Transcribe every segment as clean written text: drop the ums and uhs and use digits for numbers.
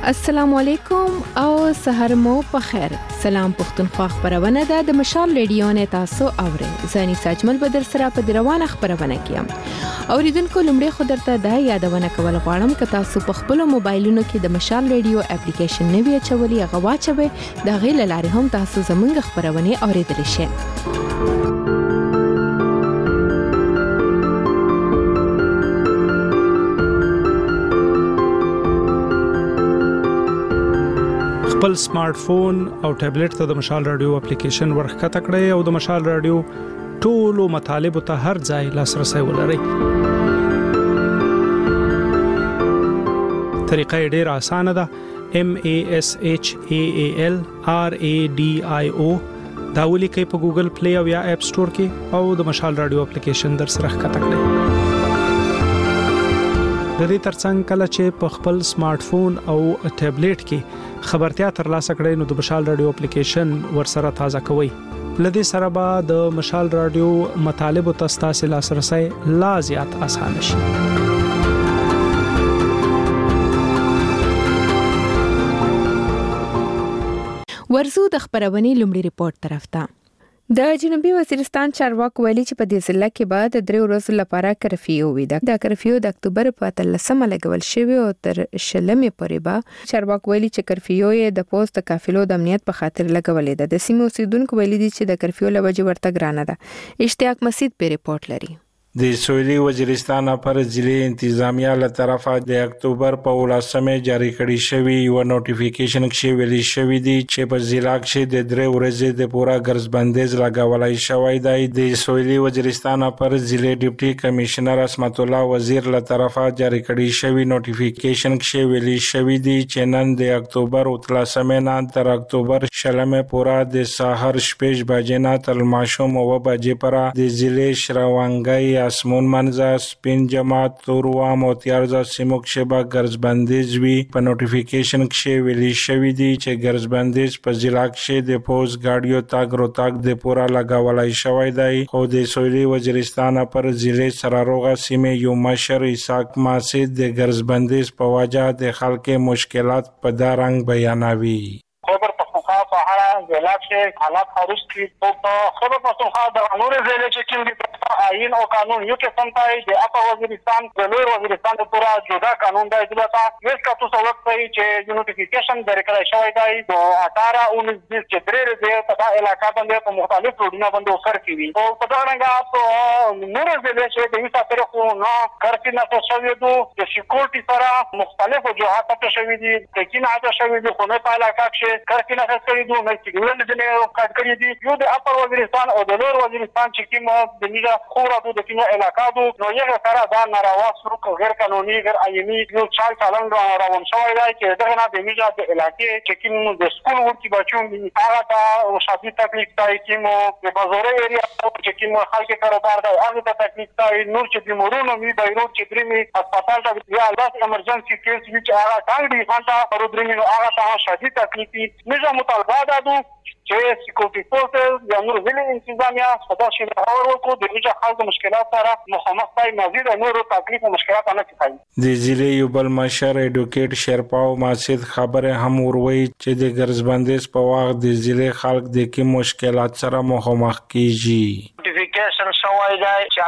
السلام علیکم او سحر مو په خیر. سلام پښتونخوا خبرونه ده د مشال ریډیو نه تاسو اورئ. زاني ساجمل بدر سره په روانه خبرونه کیم. اوریدونکو لمړی خو درته دا یادونه کول غواړم چې تاسو په خپل موبایلونو کې د مشال ریډیو اپلیکیشن نه وی چولې غواچوي د غیل لارې هم تاسو زمونږ خبرونه اوریدلی شئ. خپل سمارټ فون او ټابلیټ ته د مشال رادیو اپلیکیشن ورخکته کړئ او د مشال رادیو ټولو مطالب ته هر ځای لاسرسي ولرئ. طریقه ډیره اسانه ده. MASHALRADIO دا ولیکئ په ګوګل پلی او یا اپ سٹور کې او د مشال رادیو اپلیکیشن در سره ښکته کړئ. د دې ترڅنګ کله چې په خپل سمارټ فون او ټابلیټ کې خبرتیا ترلاسه کړئ نو د مشال رادیو اپلیکیشن ورسره تازه کوئ. لدې سره به د مشال رادیو مطالب او تاسو لاسرسي لا زیات آسان شي. ورزو د خبرونې لومړی ریپورت طرف ته. د جنوبي وزیرستان چارواکو ویلي چې په دې ضلع کې بعد 3 ورځې لپاره کرفیو وي. د کرفیو د اکتوبر په 13مه لګول شوی او تر 20مې پورې به چارواکو ویلي چې کرفیو یې د پوسټ کافلو د امنیت په خاطر لګولې ده. د سیمې اوسیدونکو ویلي دي چې د کرفیو لوجه ورته ګرانه ده. اشتیاق مسعود په ریپورت لري. د سویلي وزیرستان پر ضلع انتظامیه له طرفه د اکتوبر په 18مه جاری کړی شوی یو نوټیفیکیشن کې ویلي شوی دی چې په ضلع کې د 3 ورځې د پورا ګرځبندیز لګولای شوی دی. د سویلي وزیرستان پر ضلع ډیپټي کمشنر اسمت الله وزیر له طرفه جاری کړی شوی نوټیفیکیشن کې ویلي شوی دی چې نن د اکتوبر 13مه نه تر اکتوبر 20مه پورا د سحر 6 بجې نه تر ماشوم 9 بجې پورا د ضلع شراونګي اسمون منځه سپین جماعت توروام او تیارزا سیمو کې به ګرځبندیز وي. په نوټیفیکیشن کې ویلي شوی دی چې ګرځبندیز په ضلع کې د پوز گاډیو تاګ روتاګ د پورا لګولای شوی دی. خو د سویلي وزیرستان پر ضلع سراروغه سیمه یو مشر اسحاق ماسید د ګرځبندیز په وجه د خلکو مشکلات په دارنګ بیانوي. خبر پښتونخوا په هغه ضلع کې حالات خارج کی او په خبر پښتونخوا د نور ضلع کې کوم آئین او قانون یو کې سمتای د اپا وزیرستان د لوی وزیرستان د پورا جدا قانون دی. دلته ویس کا تاسو وخت چې نوټیفیکیشن درکړای شوی دی د 18 19 چې درې په دا علاقې باندې په مختلف روډونو باندې وکړ کیږي او په دا رنګ په نور ضلع کې د یو ساتره خو نه کارتي نه شوی دی. د سکیورټي سره مختلف وجوهات ته شوی دي چې نه اته شوی دي خو نه په علاقې کې کارتي نه کړی دوه نه چې ګولن دې کټ کړی دي. یو د اپا وزیرستان او د لوی وزیرستان چې کوم د میګه خورا د کینه علاقو نو یو سره دا ناروا سلوک غیر قانوني غیر آئینی یو چال چلن روان شوی دی چې دغه نه د میګه د علاقې چې کوم د سکول ورکی بچو هغه ته شادي تکلیف تای کوم د بازار ایریا چې کوم خلک کاروبار دی هغه ته تکلیف تای نور چې د مورونو می بیرو چې درې هسپتال ته یا لاس ایمرجنسي کیس چې هغه څنګه دی هغه ورو درې هغه ته شادي تکلیف نظام مطالبه ده چې سکیورټي فورسز یا نور ضلع انتظامیه صدا شي باور وکړو د دې خلکو مشکلات سره مخامخ پای مزید نور تکلیف او مشکلات نه کوي. د ضلع یو بل مشر ایډوکیټ شرپاو ماسید خبره هم وروي چې د ګرځبندیز په وخت د ضلع خلک د کې مشکلات سره مخامخ کیږي. نوټیفیکیشن شوی دی چې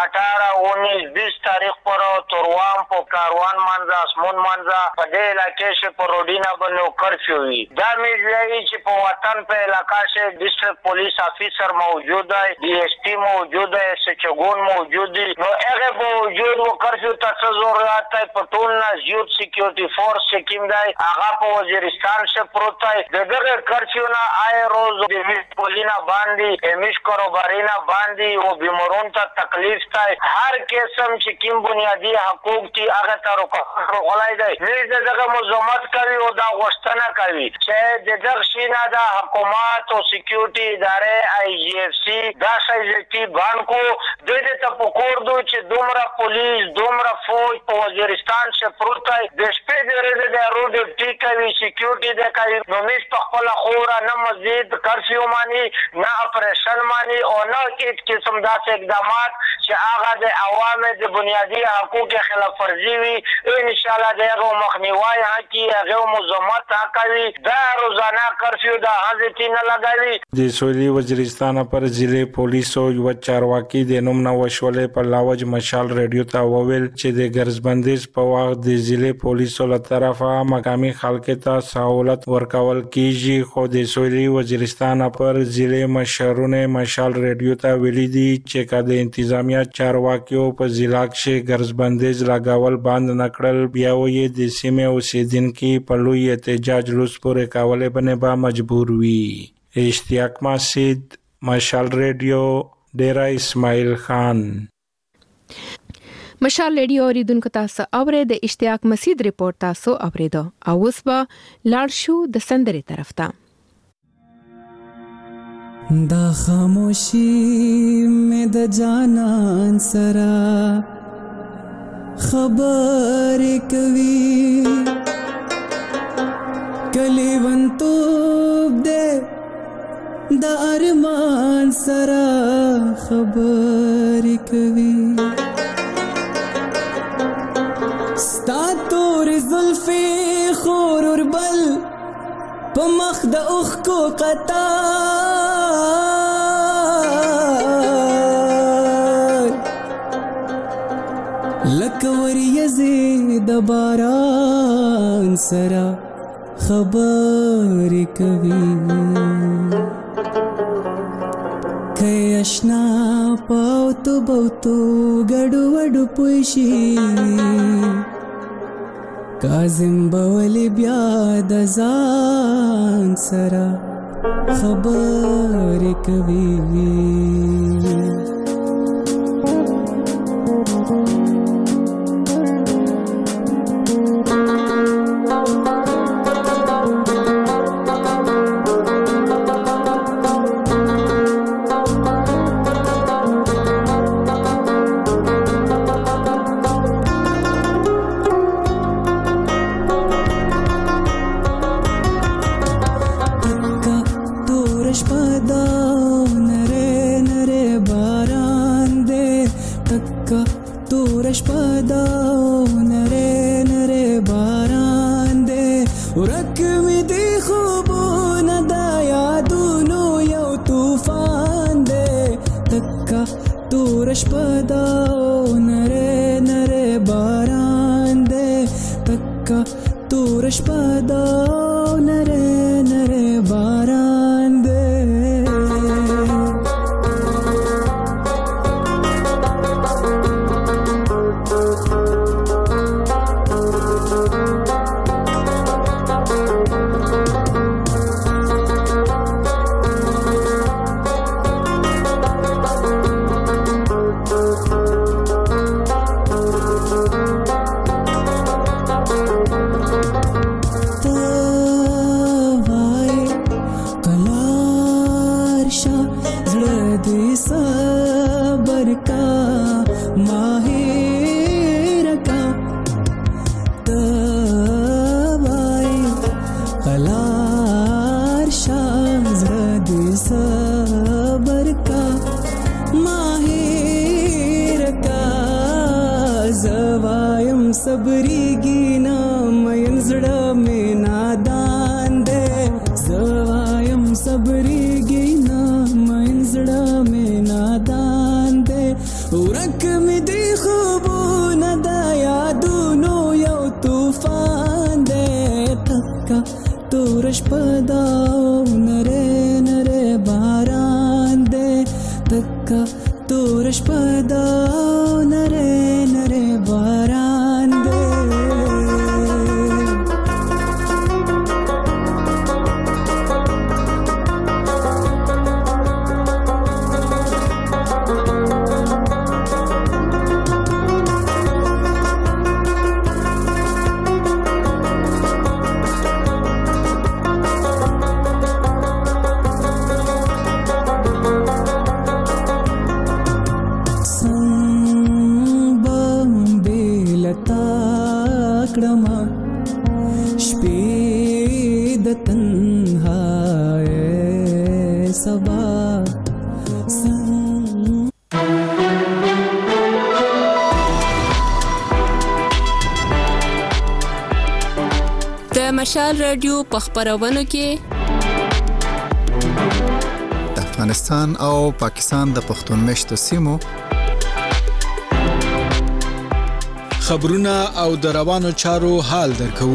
18 19 تاریخ پر توروام په کاروان منځ اسمون منځ په دې علاقې کې په روډینا باندې کرفیو وي. دا مې ویلي چې په وطن په علاقې کې ډیسټریکټ پولیس افیسر موجود دی, D S P موجود دی, سچګون موجود دی. نو هغه موجود و کرفیو ته ضرورت دی په ټول نه زیات سکیورټي فورس سکیم دی هغه په وزیرستان کې پروت دی. دغه کرفیو نه آی روز د پولینا باندې امیش کاروبارینا باندې او بیمارون ته تکلیف دی. هر قسم چې کوم بنیادی حقوق دي هغه ته ورغلای دی. دغه مزاحمت کوي او دا غوښتنه کوي چې دغه شینه د حکومت او سکیورټي ادارې آی جی اف سی دا شایستی بانکو د دې ته پکور دو چې دومره پولیس دومره فوج په وزیرستان کې پروت دی. د شپې درې د روډ ټیکوي سکیورټي د کوي نو مش په خپل خورا نه مزید کرفیو مانی نه اپریشن مانی او نه هیڅ قسم داسې اقدامات مواد چې هغه د عوامو د بنیادي حقوقو خلاف ورزي وي ان شاء الله دغه مخنیوي حقي هغه مزمت کوي دا روزانه کرفیو د حاضرتي نه لګوي. د سویلي وزیرستان پر ضلع پولیسو یو چارواکي د نوم نو وشولې په لاوج مشال رادیو ته وویل چې د ګرځبندیز په وخت د ضلع پولیسو له طرفه مقامي خلکو ته سہولت ورکول کیږي خو د سویلي وزیرستان پر ضلع مشرونه مشال رادیو ته ویلي دي چې کله انتظامیه چارواکیو په ضلع کې ګرځبندیز لګاول بند نکړل بیا یې د سیمې اوسیدونکو په لوی احتجاج لوس پورې کولې باندې به مجبور وي. اشتیاق مسجد مشال رادیو ډیرا اسماعیل خان. مشال رادیو اوریدونکو تاسو اورید د اشتیاق مسجد ریپورت تاسو اوریدو او اوس به لاړ شو د سندري طرف ته. دا خاموشي مې د جانان سره خبرې کوي کلی ونتوب دے دا ارمان سرا خبر کوي ستا تور زلفی خور وربل په مخ د اوخ کو قطار لکه وریځې د باران سرا خبر کوي کای اشنا پاوتو بوتو ګډو وډو پوشي کاظم بولی بیا د ځان سره خبر کوي مشال رادیو په خبرونو کې د افغانستان او پاکستان د پښتون مشتو سیمو خبرونه او د روانو چارو حال درکو.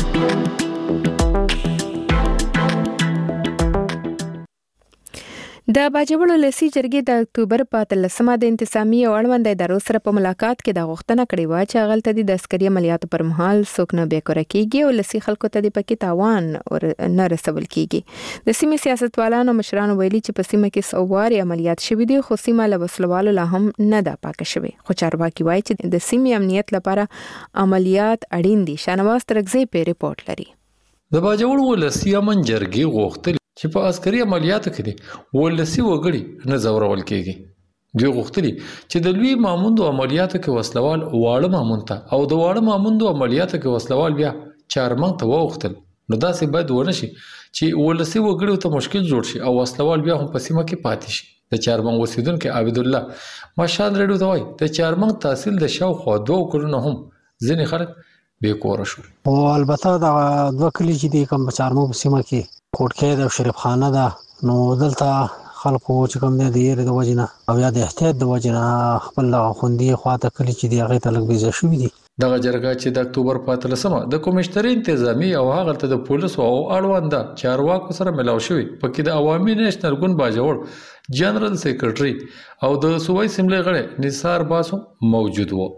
د باجوړو لسی جرګې د اکتوبر په 13مه د انتظامی او اړوند ادارو سره په ملاقات کې د غوښتنه کړې و چې غلطه دي د عسکري عملیاتو پر مهال څوک نه بیکاره کیږي او لسی خلکو ته د پکې تاوان نه رسول کیږي. د سیمې سیاستوالانو مشرانو ویلي چې په سیمه کې څواري عملیات شوي دي خو سیمه له وسلوالو لا هم نه ده پاکه شوې. خو چارواکي وایي چې د سیمې امنیت لپاره عملیات اړین دي. شانواز ترغزی په ریپورت لري. د باجوړو لسی امن جرګې غوښتل چې په عسکري عملیاتو کې ولسی وګړي نه زورول کېږي. دوی غوښتلي چې د لوی ماموندو عملیاتو کې وسلوال واړه مامون ته او د واړه ماموندو عملیاتو کې وسلوال بیا چارمنګ ته وغوښتل. نو داسې باید ونه شي چې ولسی وګړي ته مشکل جوړ شي او وسلوال بیا هم په سیمه کې پاتې شي. د چارمنګ اوسیدونکو عبد الله مشال رډو ته وایي د چارمنګ تحصیل د شاوخوا 2 کلونو هم ځینې خلک بې کوره شو. او البته د دوه کلی چې د کوم چارمنګ سیمه کې کوټکې د شریف خانه ده نو دلته خلکو چې کوم دی د یری د وجنه او یا د احتیاط د وجنه خپل خوندې خواته کلی چې دی هغه تلک بيزه شوې دي. دغه جرګه چې د اکتوبر په 13مه د کمشنري انتظامی او هغه ته د پولیسو او اړوند چارواکو سره ملاو شوی پکې د عوامي نېشنل ګوند باجوړ جنرال سیکریټري او د صوبایي سیملې غړي نثار باسو موجود وو.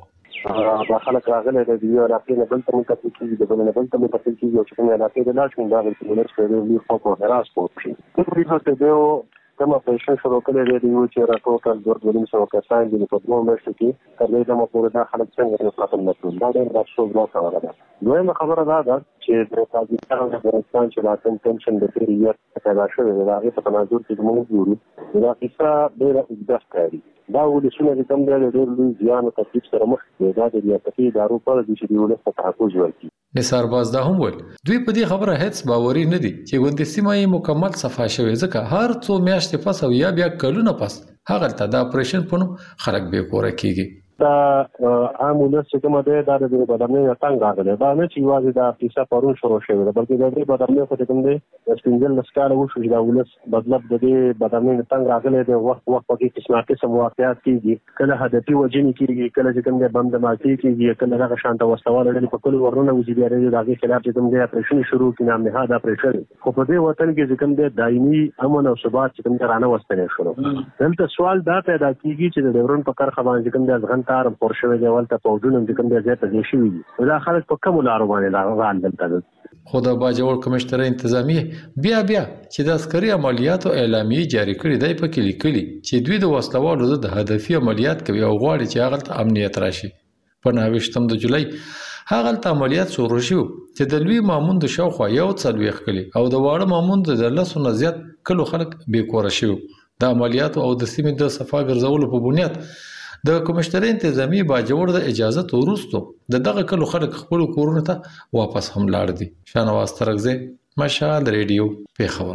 خلک راغلي د یو علاقې نه بل ته منتقل کیږي د بل نه بل ته منتقل کیږي او چې کومه علاقې د لاش من دا د ولر سره دی خو په هراس پوښي په دې هڅه دی کومه پېښه شروع کړې دی چې راټوټل ورغلم سو کسان دي په دوه میاشتو کې تر دې دمو پورې دا خلک څنګه نه خپل نشول دا ډېر راځو بلوک راغله. دویمه خبره دا ده چې د پاکستان او افغانستان چې لا ټنشن د پیریډ پیدا شوی دی هغه په تناظر کې موږ ګورو دا کیسه ډېر اوږده ښکاري. دا ولسونه چې کوم ډېر لوی ځان او تکلیف سره مخ دي دا د ریاستي ادارو په اړه چې دیول څه تحفظ ورکړي. نثار باز دا هم ول دوی په دې خبره هیڅ باوري نه دي چې ګوندې سیمه یې مکمل صفا شوی ځکه هر څو میاشتې پس او یا بیا کلونه پس هغه ته د اپریشن په نوم خلک به کوره کیږي. دا عامونه چې کومه ده دا د بدرنۍ څنګه راغله دا نه چې واځي دا پیسه پرون شروع شوی ده بلکې د دې بدرنۍ په کوم دی سپینځل لسکاله وشو چې دا ولس بدلب د دې بدرنۍ څنګه راغله د وخت په قسم واقعیت کیږي کله هدفي وجنی کیږي کله چې کوم دی بم د ماکي کیږي کله هغه شانته وسوال لري په کله ورونه وځي بیا د هغه خلاف چې کوم دی اپریشن شروع کینه نه دا اپریشن خو په دې وطن کې چې کوم دی دایمي امن او ثبات چې کوم دی رانه وستنه شروع دلته سوال دا پیدا کیږي چې د ډیورن په کار خبرې کوم دی ځغن تارم پورشوي دی ولته پوجونه د کوم دی ځای ته شي وي دا خلک په کوم لارو باندې راغلل دلته. خو د باجوړ کمشنري انتظامی بیا چې د عسکري عملیاتو اعلامیه جاری کړې دی په کې لیکلي چې دوی د وسلوالو د هدفي عملیات کوي او غواړي چې هغه ته امنیت راشي. په 29 د جولای هغه ته عملیات شروع شو چې د لوی ماموند شاوخوا 140 کلی او د واړه ماموند د 200 نه زیات کلو خلک بې کوره شو. د عملیاتو او د سیمې د صفا ګرځولو په بنیاد د کمشنري انتظامی باجوړ د اجازه وروسته دغه کلو خلک خپل کورونه ته واپس هم لاړ دي. شانواز ترغزی مشال ریډیو پیښور.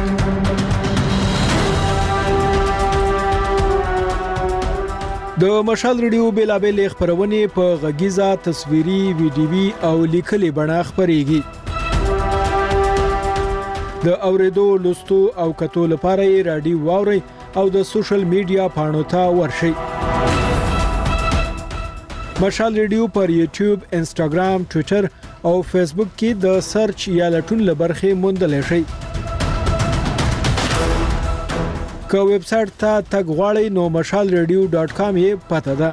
د مشال ریډیو بیلابل خبرونه په غږیزه تصویري ویډیوي او لیکلي بڼه خبريږي. د اوریدو لوستو او کتو لپاره رادیو واوري او د سوشل میډیا پاڼو ته ورشئ. مشال ریډیو پر یوټیوب، انسټاګرام، ټوئیټر او فیسبوک کې د سرچ یا لټون لبرخې موندلی شئ. که ویب سټ ته تګ غواړئ نو mashalradio.com یې پته ده.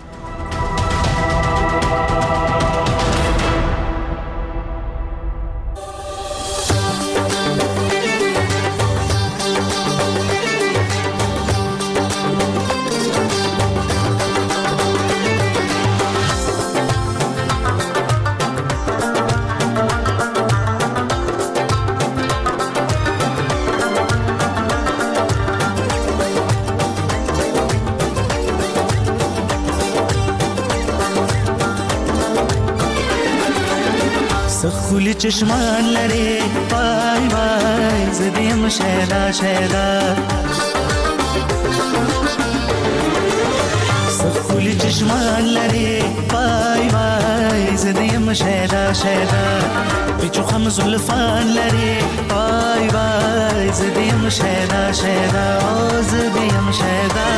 سخولی چشمان لري وای وای زدیم شیدا شیدا سخولي چشمان لري وای وای زدیم شهدا شهدا بچو خم زلفان لري وای وای زدیم شهدا شهدا زدیم شهدا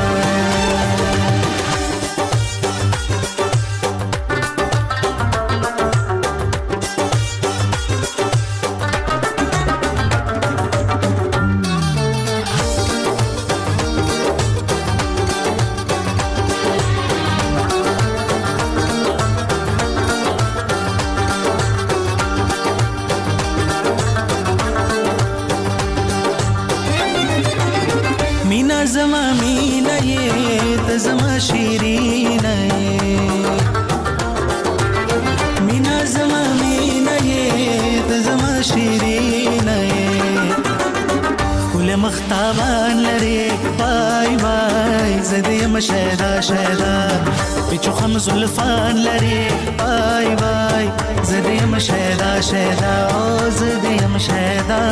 زما مینه یې ته زما شیرینه مینا زما مینه یې ته زما شیرینه کله مختابان لري وای وای زدیم شهدا شهدا بچو خم زلفان لري وای وای زدیم شهدا شهدا زدیم شهدا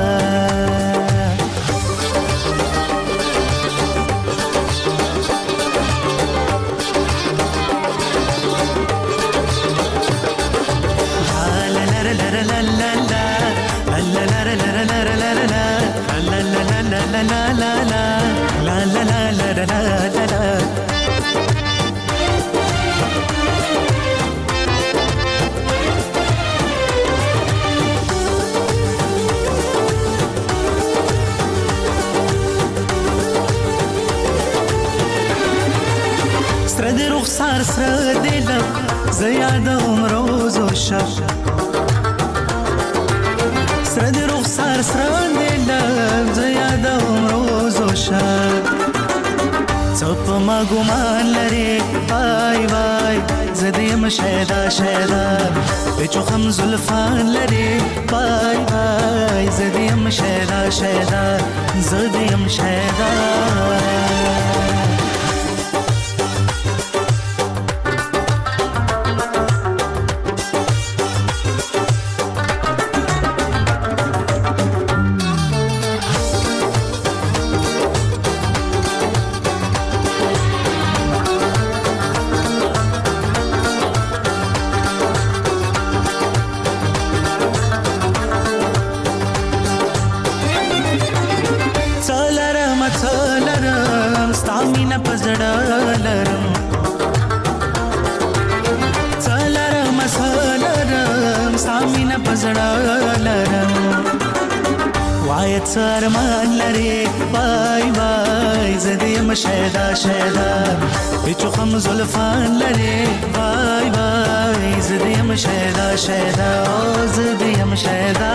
سره د رخسار سره د لب زیادم روز و شب سره د رخسار سره د لب زیادم روز و شب څوپ ما ګمان لري وای وای زدیم شهدا شهدا بچو خم زلفان لري وای وای زدیم شهدا شهدا زدیم شهدا سرمان لري وای وای زدیم شهدا شهدا بچو خم زلفان لري وای وای زدیم شهدا شهدا زدیم شهدا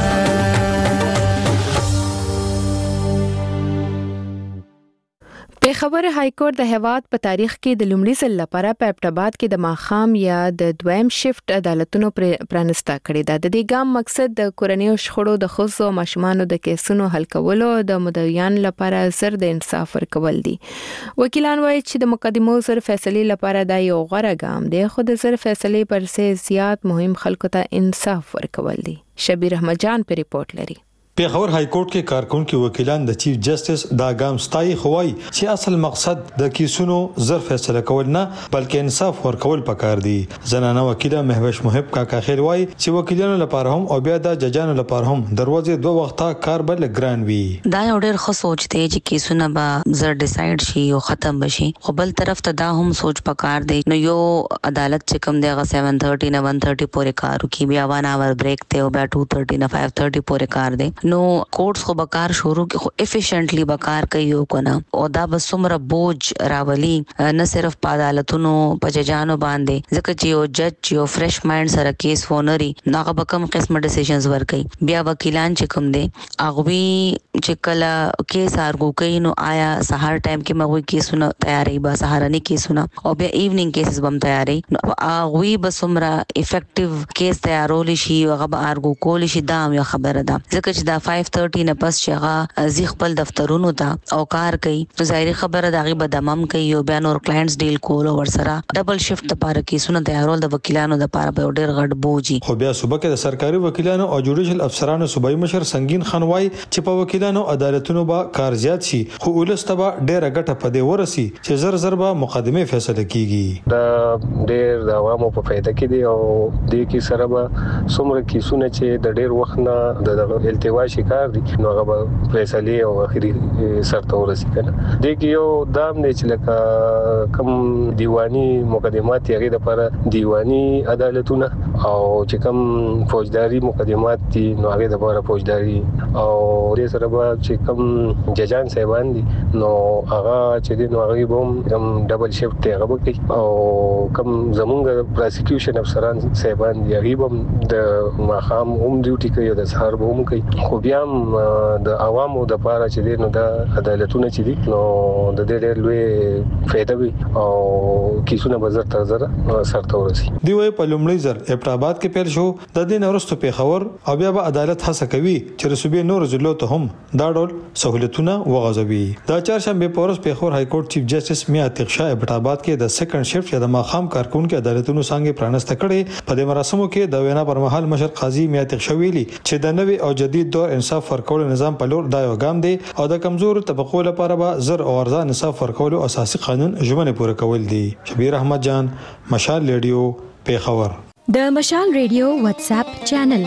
پیښور های کورټ د هیواد په تاریخ کې د لومړي ځل لپاره په ابټاباد کې د ماخام یا د دویم شفت عدالتونو پرانستا کړی دا د دې ګام مقصد د کورنیو شخړو د ښځو او ماشومانو د کیسونو حل کولو او د مدعیان لپاره زر د انصاف ورکول دي. وکیلان وایي چې د مقدمو زر فیصلې لپاره دا یو غوره ګام دی خو د زر فیصلې پر څه زیات مهم خلکو ته انصاف ورکول دي. شبیر احمد جان په ریپورت لري. پیښور های کورټ کې کارکونکو وکیلان د چیف جسټس دا ګام ستایي خوای چې اصل مقصد د کیسونو زر فیصله کول نه بلکې انصاف ورکول پکار دي. زنانه وکیله مهوش محب کاکا خیر وای چې وکیلانو لپاره هم او بیا د ججانو لپاره هم دروازې دوه وخته کار بل ګران وي. دا یو ډېر ښه سوچ دی چې کیسونه به زر ډیسایډ شي او ختم بشي خو بل طرف ته دا هم سوچ پکار دی نو یو عدالت چې کوم دی 7:30 نه 1:30 پورې کار کوي بیا 1 اور بریک ته او بیا 2:30 نه 5:30 پورې کار دی نو کورټس خو بکار شروع کې خو افیشنټلی بکار کوي کنه او دا بسمره بوج راولي نه صرف په عدالتونو په ججانو باندې ځکه چې یو جج یو فرش مایند سره کیس ونري ناغه بکم قسمه ډیسیژنز ورکي بیا وکیلان چې کوم دي اغوي چې کله کیس ارګو کوي نو آیا سهار ټایم کې مغوي کیسونه تیاری با سهارني کیسونه او بیا ایوننګ کیسز بم تیاری نو اغوي بسمره افیکټیو کیس تیارول شي هغه ارګو کول شي دا یو خبره ده ځکه چې دا 5:30 نه پس چې هغه زی خپل دفترونو ته او کار کوي نو ظاهري خبره دا غي بدمم کوي او بیا نور کلاینټس ډیل کول او ورسره ډبل شفت لپاره کیسونه تیارول د وکیلانو لپاره په ډېر غټ بوجي. خو بیا صوبه کې د سرکاري وکیلانو او جوډیشل افسرانو صوبایي مشر سنگین خان وای چې په وکیلانو عدالتونو به کار زیات شي خو ولسته به ډېر غټه پدې ورسي چې زر به مقدمه فیصله کیږي. دا ډېر د عوامو په فائدہ کې دی او د کی سره به څومره کیسونه چې د ډېر وخت نه د التوا شکار دي نو هغه به فیصله او اخري سرته ورسي کنه. د کی یو دام نه چې لکه کم دیوانی مقدمات یې د لپاره دیوانی عدالتونه او چې کم فوجداري مقدمات دي نو هغه د لپاره فوجداري او د سره به چې کم ججان صاحبان دي نو هغه چې د نو هغه هم ډبل شفت هغه کوي او کوم زمونږ پروسیکیوشن افسران صاحبان دی هغه هم د ماخام هم ډیوټي کوي د سهار به هم کوي خو بیا د عوامو د لپاره چې دی نو د عدالتونو چې دي نو د دې ډېر لوی فائدہ وي او کیسونه بازار تر زره سرته ورسي. دی وای په لومړي ځل اپټاباد کې پیل شو د دې نورستو پیښور او بیا به عدالت هڅه کوي چې رسوبي نور ضلعو ته هم دا ډول سہولتونه وغځوي. دا چهارشنبه په ورځ پیښور های کورټ چیف جسټس میا عتیق شاه اپټاباد کې د سیکنډ شفت یا د ماخام کارکونکو عدالتونو څنګه پرانسته کړي. په دې مراسمو کې د وینا پر مهال مشر قاضي میا عتیق شاه ویلي چې د نوي او جدید دور انصاف ورکول نظام په لور دا یو ګام دی او د کمزور طبقو لپاره به زر او ارزان انصاف ورکول اساسي قانون ژمنه پوره کول دي. شبیر احمد جان، مشال ریډیو، پیښور. د مشال ریډیو واتس اپ چینل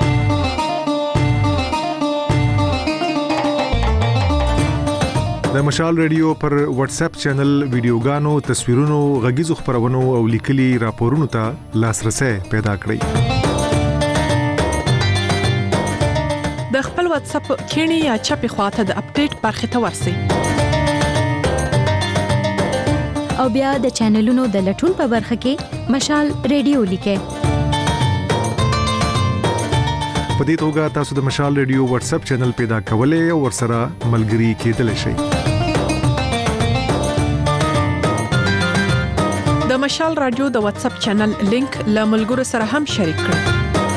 د مشال ریډیو پر واتس اپ چینل ویډیوګانو، تصویرونو، غږیزو خبرونو او لیکلي راپورونو ته لاسرسي پیدا کړئ. د خپل واتس اپ کینی یا چپی خواته د اپډیټ برخه ته ورسی او بیا د چینلونو د لټون په برخه کې مشال ریډیو لیکه. په دې توګه تاسو د مشال ریډیو واتس اپ چینل پیدا کولای او ورسره ملګري کېدلی شئ. د مشال رادیو د واتس اپ چینل لینک له ملګرو سره هم شریک کړئ.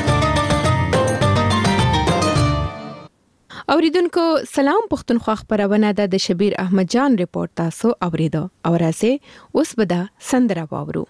اوریدونکو سلام، پښتونخوا خبرونه د شبیر احمد جان ریپورت تاسو اوریدو او راځي اوس به دا سندره واورو.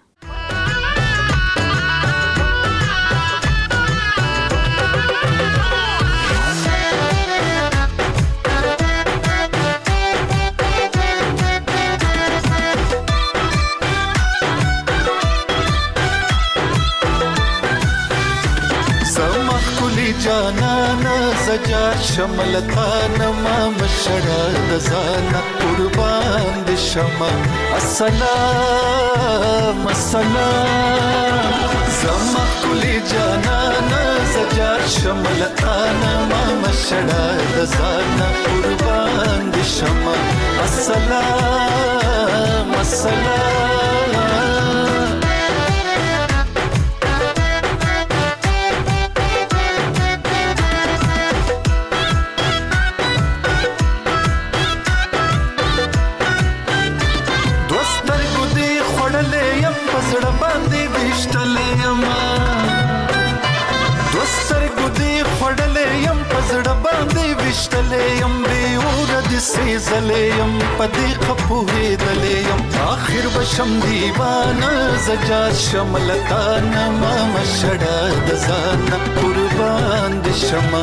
جانانا زجا شملتانا ما مشڑا دزانا قربان دی شما السلام السلام زما کلی جانانا زجا شملتانا ما مشڑا دزانا قربان دی شما السلام السلام وشتلیم بیور د سیزلیم پدې خپوهې دلیم اخر بشم دیوانه زجا شملتان ما مشړه د ځان قربان د شمه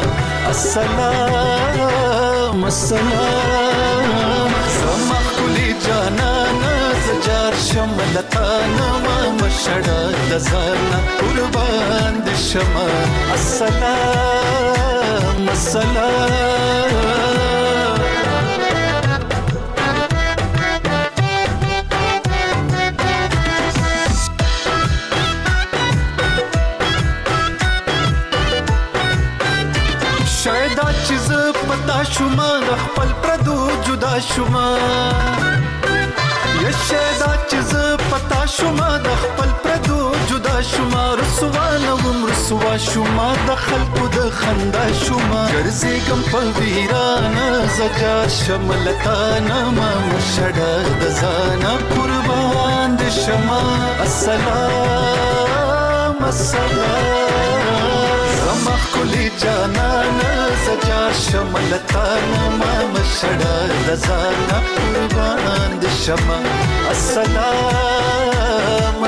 السلام السلام زما کلی جانانه زجا شملتان ما مشړه د ځان قربان د شمه السلام السلام شاید چیز پتا شوما خپل پردو جدا شوما یا شاید چیز پتا شوما خپل پردو جدا شوما رسوا شوما د خلکو د خندا شوما ګرځېږم په ویرانه زجا شملتانه ما مشړه د ځانه قربان د شما السلام السلام مخکلی جانانا زجار شملتانا ما مشړه لزانا قربان د شمع السلام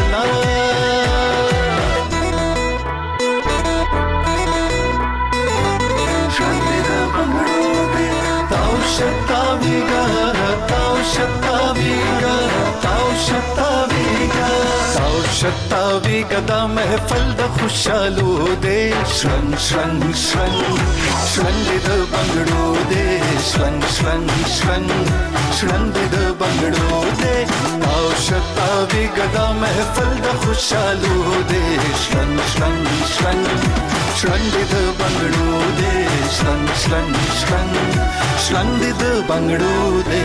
شتاویگا دا محفل دا خوشالو دے شرنگ شرنگ شرنگ شرنگ دا بنگڑو دے شرنگ شرنگ شرنگ شرنگ دا بنگڑو دے شتاویگا دا محفل دا خوشالو دے شرنگ شرنگ شرنگ شرنگ دا بنگڑو دے شرنگ شرنگ شرنگ شرنگ دا بنگڑو دے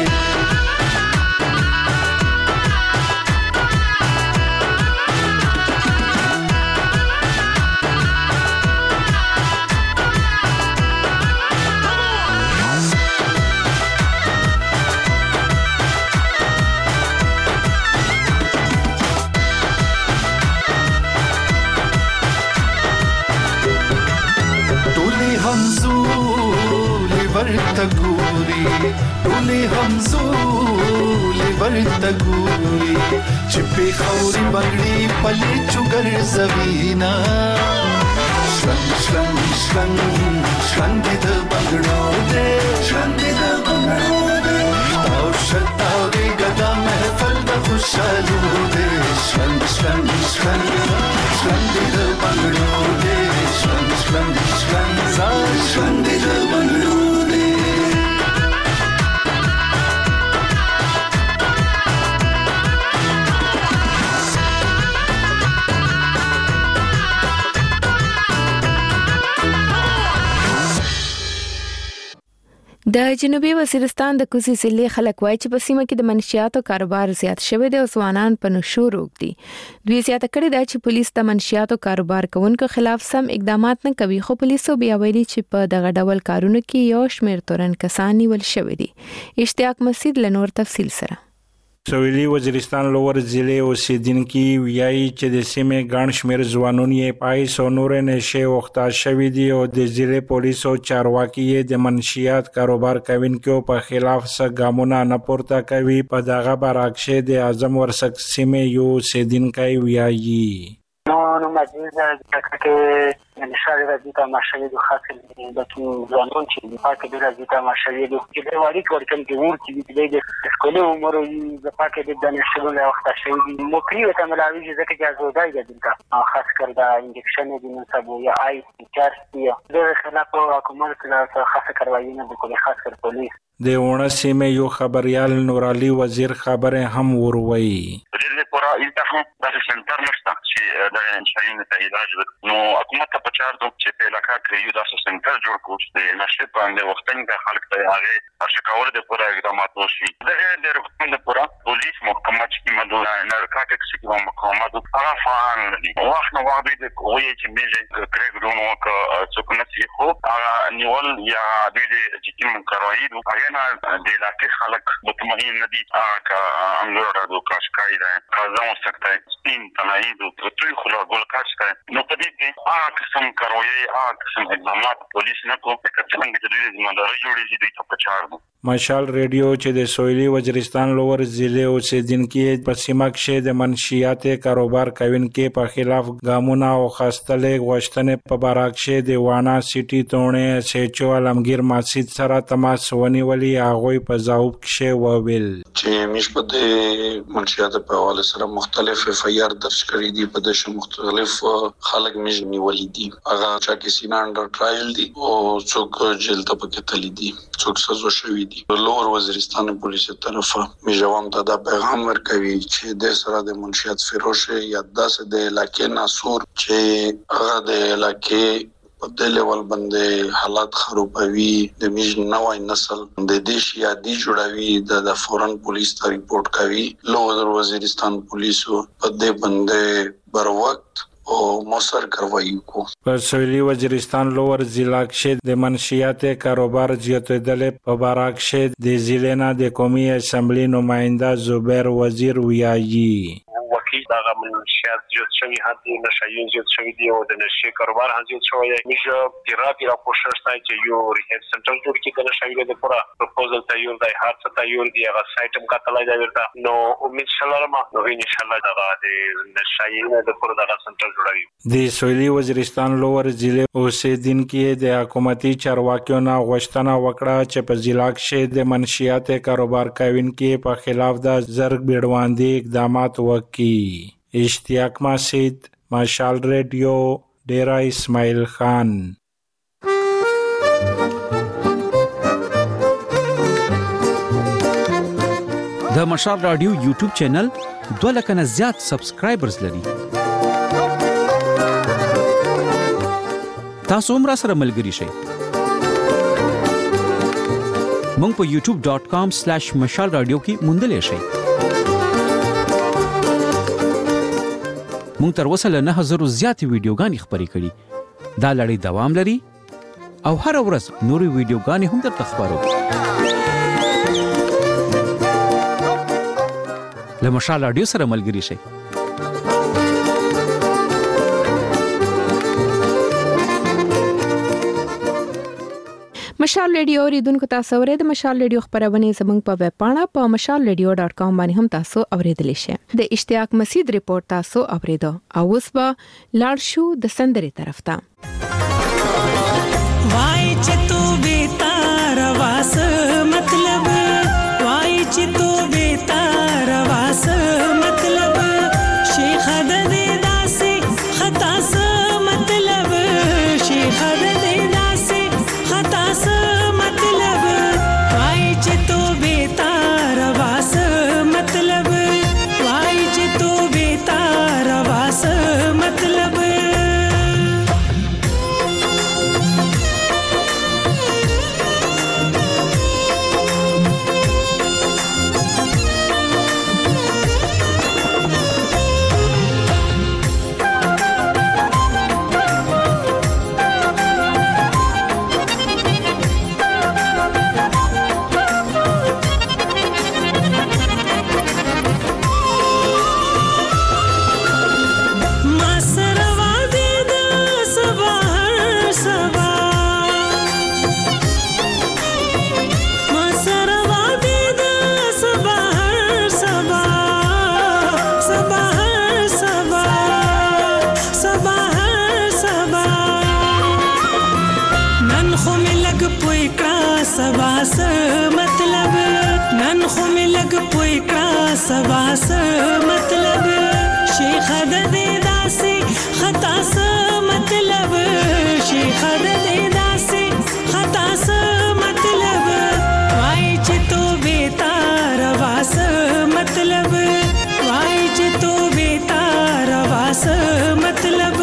ټولې همزولې ورته ګوري چې پېښوري بنګړي پلې چوګر زوینا شرنګ شرنګ شرنګ شرنګ د بنګړو دې شرنګ د بنګړو دې او شتاوي ګدا محفل د خوشالو دې شرنګ شرنګ شرنګ شرنګ د بنګړو دې شرنګ شرنګ شرنګ شرنګ د بنګړو د جنوبي وزیرستان د کوزي ضلع خلک وایي چې په سیمه کې د منشیاتو کاروبار زیات شوی دی او ځوانان په نشو روږدي. دوی زیاته کړې ده چې پولیس د منشیاتو کاروبار کوونکو خلاف سم اقدامات نه کوي، خو پولیسو بیا ویلي چې په دغه ډول کارونو کې یو شمېر تورن کسان نیول شوي دي. اشتیاق مسعود له نور تفصیل سره. سویلي وزیرستان لوور ضلع اوسیدونکي وایي چې د سیمې ګڼ شمېر ځوانان یې پایس او نور نشې وخته شوي دي او د ضلع پولیسو چارواکي یې د منشیات کاروبار کوونکو په خلاف څه ګامونه نه پورته کوي. په دغه برعکس د اعظم ورسک سیمې یو اوسیدونکی وایي نو مجلس که نشاره راځي ته ماشوي د خاصه د ځوانان چې د پاکه د راځي ته ماشوي د کې وړي ورکم کې ورته د سکول عمر د پاکه د نشو له وخت شوی موکری ته ملاوي ځکه چې ازودای د خاص کر د انجکشن د نسبو یا آی چارتي د خلاف حکومت له خاصه کاروایی نه د خاص کر پولیس د ونه سیمه یو خبريال نور علي وزیر خبره هم وروي د پورا التهم د سنټر نشته چې د انشاءین ته علاج نو حکومت په چار دوه چې په علاقې کې یو د سنټر جوړ کړو چې د نشه باندې وختن د خلک ته هغه اشکاور د پورا اقدامات وشي دغه د حکومت د پورا پولیس محکمه چې مدونه نارکاتکس کې محکمه د هغه فعال دي واخنه وعده د کوی چې میږي کړګرونو کا څوک نه سي خو هغه نیول یا د چې من کاروي د علاقې خلک مطمئن ندي که انګور د کاشکای ده ځم سکته سپین تناید او ټول خلا ګل کاشته نو په دې کې قسم کاروي قسم اقدامات پولیس نه کوي چې څنګه د دې ځمنداري جوړې دي په چار مشال ریډیو چې د سویلي وزیرستان لوور ضلع اوسیدونکي په سیمه کې د منشیات کاروبار کوونکو په خلاف ګامونه او خاصتلې غوښتنې په برعکس د وانا سيټي تونه سېچو عالمگیر مسجد سره تماس ونیولې هغه په ځواب کې وویل چې موږ په منشیات په حواله سره مختلف FIR درج کړې دي په دغه مختلف خلک موږ نیولې دي هغه چې سینه انډر ټرایل دي او څوک جیل ته پکې تللی دي څوک سزا شوی دي لوور وزیرستان پولیس طرفه میجوام ته دا پیغام ورکوي چې د سره د منشیات فروش یا داسې د علاقې ناسور چې هغه د علاقې په د لیول باندې حالات خرابوي د میج نوای نسل د دیش یا دی جوړوي د فورن پولیس ته ریپورت کوي لوور وزیرستان پولیسو په دې باندې بر وخت او موثر کاروایی کو په سویلي وزیرستان لوور ضلع کې د منشیات کاروبار زیاتېدل په برعکس د ضلع نه د قومي اسمبلی نماینده زبیر وزیر ویایي وکیل دا هغه منشیات زیات شوی هدي نشایون زیات شوی دی او د نشي کاروبار هم زیات شوی دی میشه پیرا کوشش کوي چې یو ریهاب سنټر جوړ کړي د نشایو د پورا پروپوزل تیار دی هر څه تیار دی هغه سایت هم کتلای دی ورته نو امید شلرم نو ان شاء الله دا د نشایو د پورا د سنټر جوړوي د سویلي وزیرستان لوور ضلع اوسیدونکو د حکومتي چارواکیو نه غوښتنه وکړه چې په ضلع کې د منشیات کاروبار کوونکو په خلاف د زرګ بیړواندي اقدامات وکړي اشتیاق مسعود مشال ریډیو ډیرا اسماعیل خان د مشال رادیو یوټیوب چینل 2 لک نه زیات سبسکرایبرز لري تاسو هم را سره ملګري شئ مونږ په youtube.com/mashalradio کې موندل شئ مونږ تر اوسه له 9000 زیات ویډیوګانې خبرې کړي دا لړۍ دوام لري او هر ورځ نوري ویډیوګانې هم درته خبرو له مشال رادیو سره ملګري شئ مشال ریډیو اوریدونکو تاسو ورې د مشال ریډیو خبرونه زموږ په ویب پاڼه په mashalradio.com باندې هم تاسو اوریدلی شئ د اشتیاق مسعود ریپورت تاسو اوریدو او اوس به لاړ شو د سندري طرف ته وای چې تو بیتار واس مطلب وای چې تو بیتار واس مطلب شیخ د دې داسې خطا س مطلب شیخ د دې داسې خطا س مطلب وای چې تو بیتار واس مطلب وای چې تو بیتار واس مطلب سباس مطلب نن خو می لګ پوي کا سباس مطلب شیخ د دې داسې خطا س مطلب شیخ د دې داسې خطا س مطلب وای چې تو بیتار واس مطلب وای چې تو بیتار واس مطلب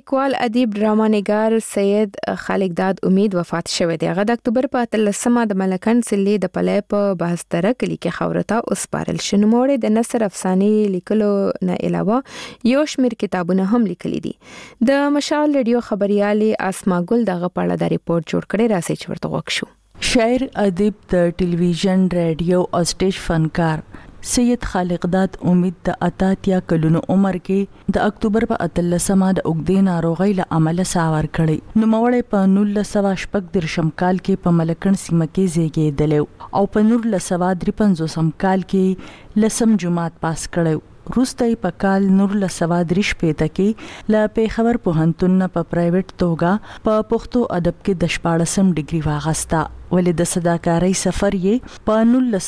لیکوال ادیب ډراما نګار سید خالق داد امید وفات شوی دی. هغه د اکتوبر په 13مه د ملکن سلې د پلې په بهستره کلی کې خاورته اوسپارل شو. نوموړی د نثر افسانې لیکلو نه علاوه یو شمېر کتابونه هم لیکلي دي. د مشال ریډیو خبريالي اسما ګل دغه په اړه د ریپورت جوړ کړی، راځي چې ورته وښیو. شاعر، ادیب، د ټلویزیون، ریډیو او سټیج فنکار سید خالق داد امید د 88 کلونو عمر کې د اکتوبر په 13مه د اوږدې ناروغۍ له امله ساور کړی. نوموړی په 1914 کال کې په ملکن سیمه کې زیږېدلی او په 1953 کال کې لسم جماعت پاس کړی. وروسته په کال 1930 کې له پیښور پوهنتون په پرایویټ توګه په پښتو ادب کې د 14 ډیګري واغسته. ولې د صداکارۍ سفر یې په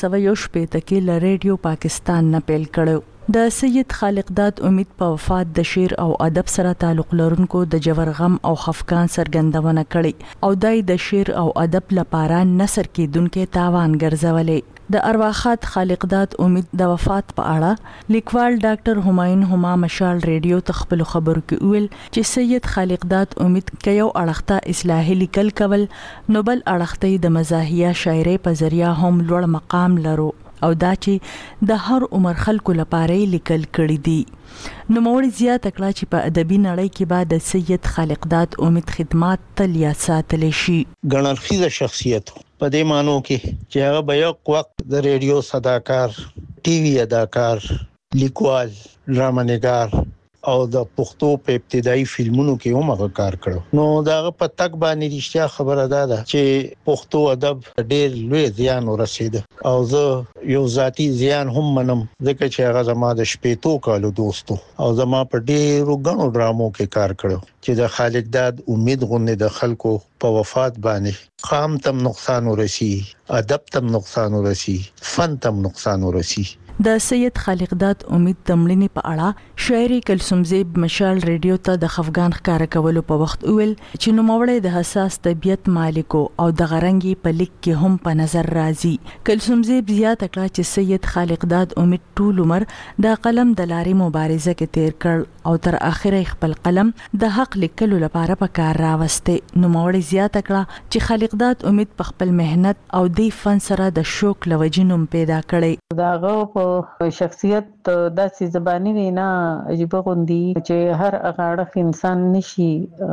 1961 کې له ریډیو پاکستان نه پیل کړو. د سید خالق داد امید په وفات د شعر او ادب سره تعلق لرونکو د جبر غم او خفقان څرګندونه کړې او دای د شعر او ادب لپاره نثر کېدونکو تاوان ګرځولې. د ارواحات خالق داد امید د وفات په اړه لیکوال ډاکټر همایون هما مشال ریډیو ته خپل خبرو کې ویل چې سید خالق داد امید کيو اړخته اصلاحي لیکل کول نو بل اړخته د مزاحیه شاعرۍ په ذریعہ هم لوړ مقام لرو او دا چې د هر عمر خلکو لپاره لیکل کړي دي. نوموړي زیاته کړه چې په ادبي نړۍ کې بعد د سید خالق داد امید خدمات تل یاد ساتل شي. ګڼل خیزه شخصیت په دې مانو کې چې هغه به یو وخت د ریډیو صداکار، ټي وي اداکار، لیکوال، ډراما نګار او د پښتو په ابتدایي فلمونو کې هم هغه کار کړو. نو داغه په تک باندې رښتیا خبره ده چې پښتو ادب ډېر لوی زیان ورسید او زه یو ذاتی زیان هم منم ځکه چې هغه زما د شپېتو کالو دوستو او زما په ډېرو غنو ډرامو کې کار کړو چې د خالق داد امید غونډه د خلکو په وفات باندې قام تم نقصان ورسی، ادب تم نقصان ورسی، فن تم نقصان ورسی. د سید خالق داد امید د مړینې په اړه شاعر کلثوم زیب مشال ریډیو ته د خفقان ښکار کولو په وخت ویل چې نوموړی د حساس طبیعت مالک او د غرنګي په لیک کې هم په نظر راځي. کلثوم زیب زیاته کړه چې سید خالق داد امید ټول عمر د قلم د لارې مبارزه کې تیر کړ او تر اخره خپل قلم د حق لیکلو لپاره په کار راوسته. نوموړی زیاته کړه چې خالق داد امید په خپل مهنت او د فن سره د شوق لوجینوم پیدا کړي. داغه شخصیت داسې زبانی وینا عجیب غوندي چې هر اغاړه انسان نشي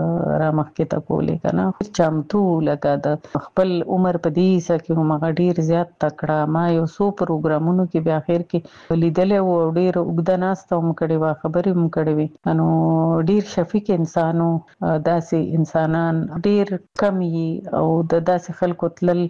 رامخکې ته کولې کنه چمتو لکه د خپل عمر په دې سکه هم غډیر زیات تکړه. ما یو سو پروګرامونو کې بیا اخر کې لیدلې و ډیر وګدناست هم کړي وا خبرې هم کړي وي نو ډیر شفیق انسانو داسې انسانان ډیر کم او د داسې خلکو تلل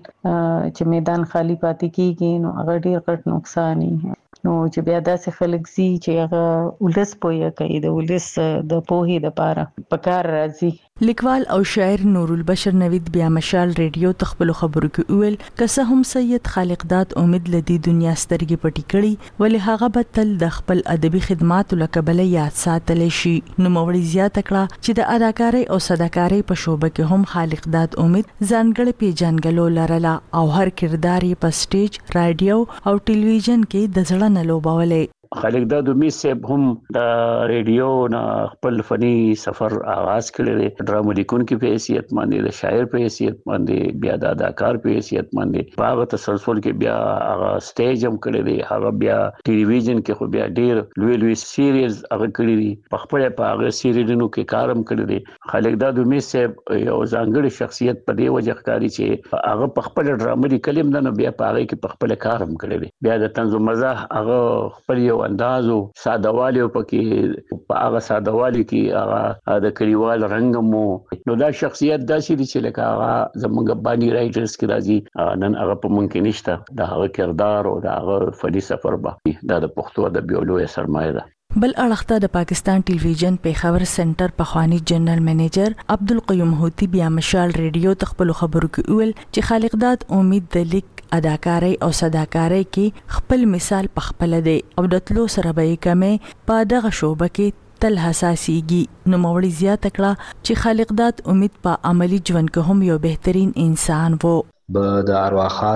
چې میدان خالی پاتې کیږي نو هغه ډیر غټ نقصان نو چې بیا داسې خلک سي چې هغه ولس پوهه کوي د ولس د پوهې لپاره پکار راځي. لیکوال او شاعر نور البشر نوید بیا مشال ریډیو ته خپل خبرو کې ویل که هم سید خالق داد امید لدی دنیا سترګې پټې کړي ولې هغه به تل د خپل ادبي خدماتو لکبل یاد ساتل شي. نوموړي زیاته کړه چې د اداکارۍ او صداکارۍ په شوبه کې هم خالق داد امید ځانګړې پیژنګلو لرله او هر کردار یې په سټیج، رادیو او ټلویزیون کې د ځړه نه لوبولې. خالق داد امید صاحب هم د ریډیو نه خپل فني سفر آغاز کړی دی. ډرامه لیکونکي په حیثیت باندې، د شاعر په حیثیت باندې، بیا د اداکار په حیثیت باندې په هغه تسلسل کې بیا هغه سټیج هم کړی دی، هغه بیا ټلویزیون کې خو بیا ډیر لوی سیریز هغه کړی دی، په خپل په هغه سیریزونو کې کار هم کړی دی. خالق داد امید صاحب یو ځانګړی شخصیت په دې وجه ښکاري چې هغه په خپل ډرامه لیکلم نه بیا په هغه کې په خپل کار هم کړی دی. بیا د طنز او مزاح هغه خپل یو اندازو سادهوالي پکې په هغه سادهوالي کې هغه د کلیوال رنگ مو نو دا شخصیت داسې دي چې لکه هغه زمونږ باندې رائټرز کې راځي نن هغه په ممکن نشته د هغه کردار او د هغه فني سفر به دا د پښتو ادب یو لوی سرمایه ده. بل اړخته د پاکستان ټلویزیون پیښور سنټر پخوانی جنرال منیجر عبدالقیوم هوتی بیا مشال ریډیو ته خپل خبرو کې ویل چې خالق داد امید د لیک، اداکارۍ او صداکارۍ کې خپل مثال پخپل دی او د تلو سره به کمې په دغه شوبه کې تل حساسيږي. نوموړي زیاته کړه چې خالق داد امید په عملی ژوند کې هم یو بهترین انسان وو. د ارواحات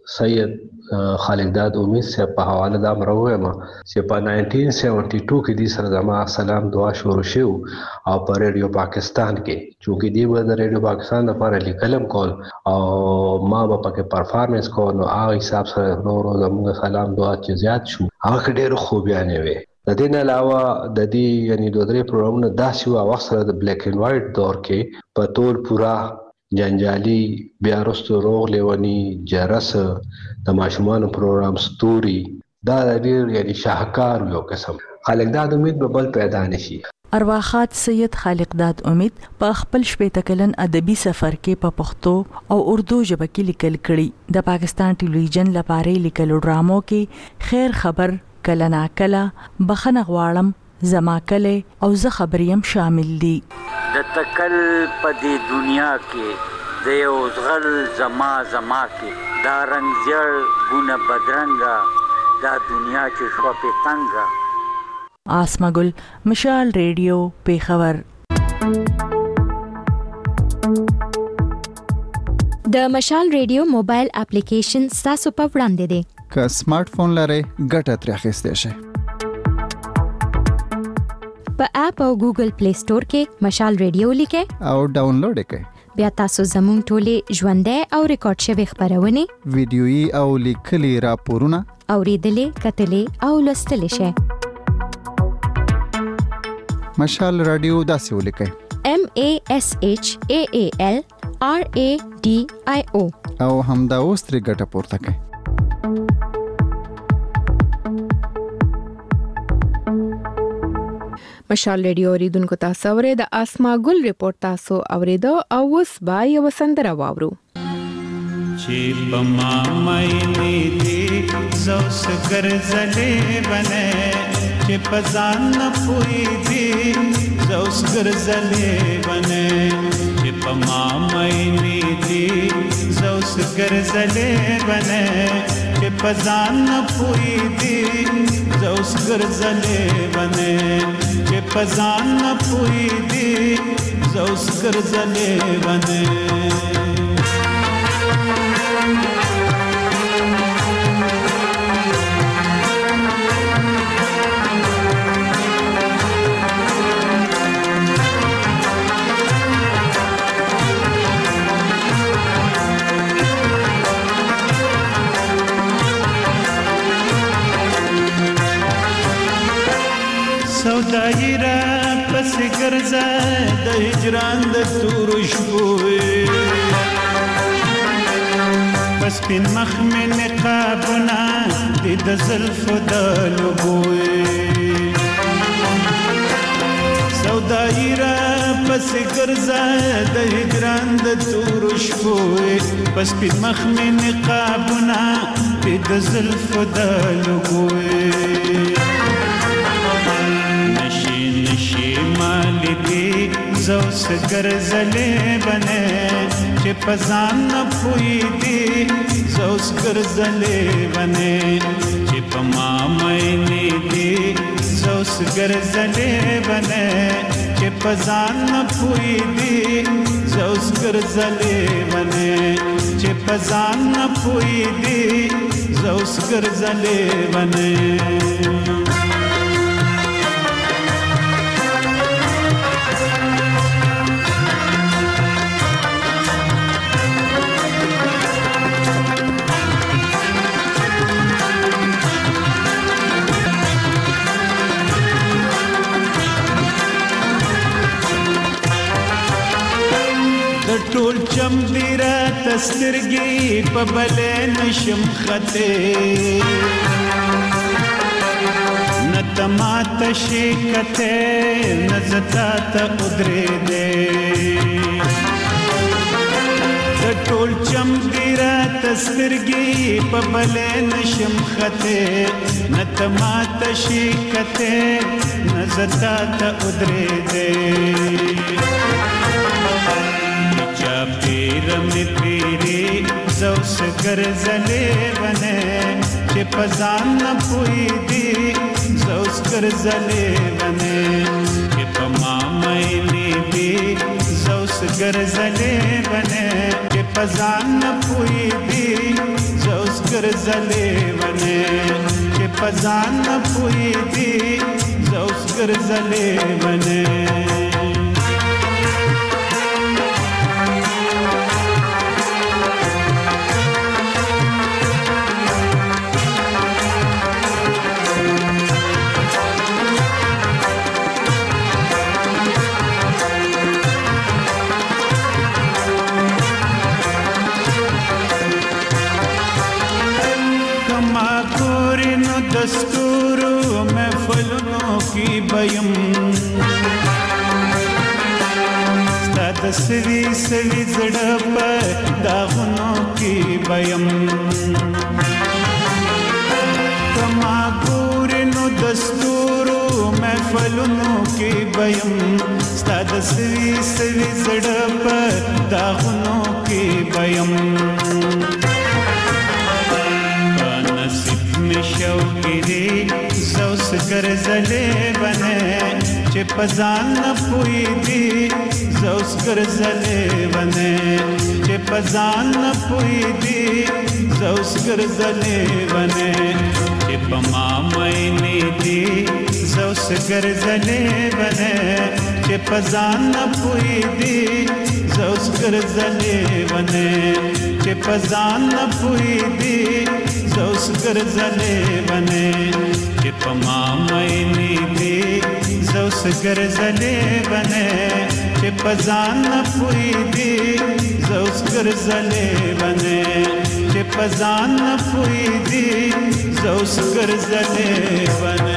سید خالقداد امید سے په حواله دا مروه ما چې په 1972 کې د سره زما سلام دعا شروع شو او په ریډیو پاکستان کې چې دی به د ریډیو پاکستان لپاره لیکلم کول او ما به پکې پرفارمنس کول نو هغه حساب سره نور زموږ سلام دعا چې زیات شو هغه ډېر خوبیانه وي. د دې نه علاوه د دې یعنی دوه درې پروګرامونه داسې و وخت سره د بلیک اینڈ وایټ دور کې په ټول پورا جنجالي بیا وروسته روغ لیونی جرس د ماشومان پروګرام ستوري دا ډېر یعنی شاهکار یو قسم. خالقداد امید به بل پیدا نشي. ارواخات سید خالقداد امید په خپل شپږ کلن ادبي سفر کې په پښتو او اردو ژبه کې لیکل کړي. د پاکستان ټلویزیون لپاره لیکلو ډرامو کې خیر خبر، کله نا کله، بخنه غواړم، زما کله او زه خبریم شامل دي. د تکل په دې دنیا کې د یو زغل زما کې دا رنگ زیړ ګونه بدرنګه دا دنیا چې شو په تنګه. آسما ګل، مشال ریډیو، پیښور. د مشال ریډیو موبایل اپلیکیشن تاسو په وړاندې دی. که سمارټ فون لرئ ګټه ترې اخیستی شئ. په اپ او ګوګل پلی سٹور کې مشال ریډیو لیکئ او ډاونلوډ کړئ. بیا تاسو زموږ ټولې ژوندۍ او ریکارډ شوي خبرونه، ویډیويي او لیکلي راپورونه اوریدلې، کتلې او لوستلې شئ. مشال رادیو داسې ولیکئ: MASHAALRADIO او همدا اوس ترې ګټه پورته کړئ. مشال ریډیو اوریدونکو تاسو اورئ د آسما ګل ریپورت تاسو اوریدو او اوس با یو سندره واورو. چې بما مې دې زوس ګرځلې بنه چې پزان نه پوي دې زوس ګرځلې بنه چې بما مې دې زوس ګرځلې بنه چې پزان نه پوي دې زوس ګرځلې بنه چې پزان نه پوي دې زوس ګرځلې بنه. سودايي را پس ګرځه د هجران د تور شپوي پس پین مخ مې نقابونه د زلفو د لوبوي سودايي را پس ګرځه د هجران د تور شپوي پس پین مخ مې نقابونه د زلفو د لوبوي زوس ګرځلې بنه چې پزان نه پوي دي زوس ګرځلې بنه چې پما مې دي زوس ګرځلې بنه چې پزان نه پوي دي زوس ګرځلې بنه چې پزان نه پوي دي زوس ګرځلې بنه. ټول چم دی را تسترګي په بلې نشم خته نتمات شي کته نزتا ته قدرت دې ټول چم دی را تسترګي په بلې نشم خته نتمات شي کته نزتا ته قدرت دې پیرم پیری زوس ګرځلې بنه چې پزان نه پوي دي زوس ګرځلې بنه چې پما مې دي زوس ګرځلې بنه چې پزان نه پوي دي زوس ګرځلې ونه چې پزان نه پوي دي زوس ګرځلې ونه دستورو محفلونو کی بیم ستا د سوي سوي زړه په داغونو کی بیم کما ګورنو دستورو محفلونو کی بیم ستا د سوي سوي زړه په داغونو کی بیم شوقی دی زوس ګرځلې ونه چې پزان نه پوي دي زوس ګرځلې ونه چې پزان نه پوي دي زوس ګرځلې ونه چې پما مې دي زوس ګرځلې ونه چې پزان نه پوي دي زوس ګرځلې ونه چې پزان نه پوي دي زوس ګرځلې ونه چې پما مې دي زوس ګرځلې ونه چې پزان نه پوي دي زوس ګرځلې ونه چې پزان نه پوي دي زوس ګرځلې ونه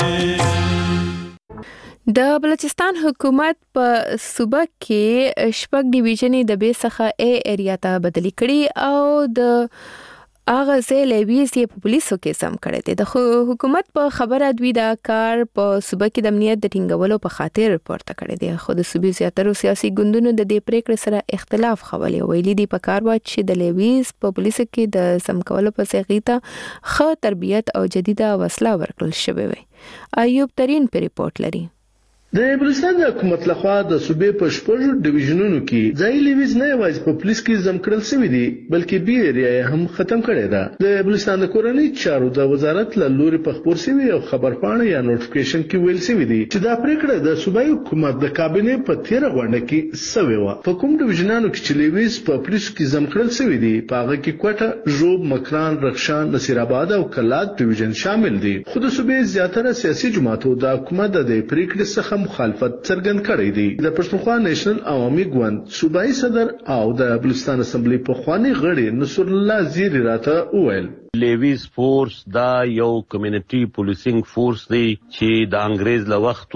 د بلوچستان حکومت په صوبه کې شپږ ډیویژنې د بي څخه A ایریا ته بدلی کړي او د هغه ځای لیویز یې په پولیسو کې سم کړی دی. د حکومت په خبره دوی دا کار په صوبه کې د امنیت د ټینګولو په خاطر پورته کړی دی. خو د صوبې زیاترو سیاسي ګوندونو د دې پریکړې سره اختلاف خولي ویلي دی په کار وا چې د لیویز په پولیسو کې د سم کولو په سیغیته ښه تربیت او جديده وسله ورکړل شوې وي. ایوب ترين په ریپورت لري. د بلوچستان حکومت لخوا د صوبې په شپږو ډیویژنونو کې ځای لیویز نه یوازې په پولیس کې زم کړل شوی دی بلکې بي ایریا هم ختم کړی دی. د بلوچستان د کورنۍ چارو د وزارت له لوري په خبر شوی او خبرپاڼه یا نوټیفیکیشن کې ویل شوی دی چې دا پریکړه د صوبایي حکومت د کابینې په 13 غونډه کې شوی و. په کوم ډیویژنونو کې چې لیویز په پولیس کې زم کړل شوی دی په هغه کې کوټه، ژوب، مکران، رخشان، نصیر آباد او کلات ډیویژن شامل دي. خو د صوبې زیاتره سیاسي جماعتو د حکومت د پریکړې څخه مخالفت څرګند کړی دی. د پښتونخوا نېشنل عوامي ګوند صوبایي صدر او د بلوچستان اسمبلی پخوانی غړي نصر الله زیری راته وویل لیویز فورس دا یو کمیونټي پولیسینګ فورس دی چې د انګريز له وختو